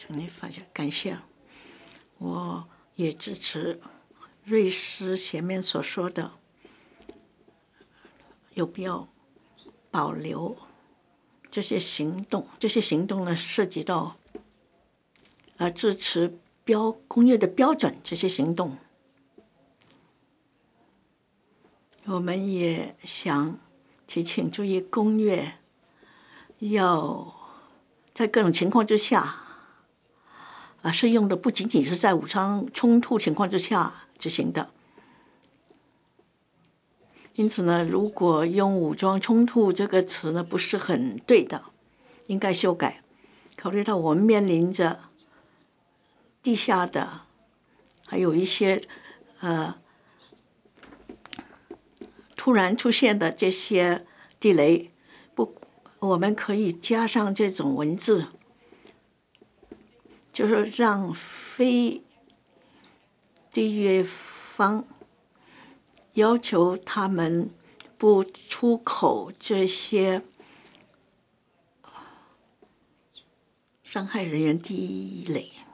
你发现感谢，我也支持瑞士前面所说的，有必要保留这些行动。这些行动呢，涉及到支持工业的标准这些行动。我们也想提醒注意，工业要在各种情况之下适用的不仅仅是在武装冲突情况之下执行的。因此呢，如果用武装冲突这个词呢不是很对的，应该修改。考虑到我们面临着地下的，还有一些突然出现的这些地雷，我们可以加上这种文字，就是让非缔约方要求他们不出口这些伤害人员地雷。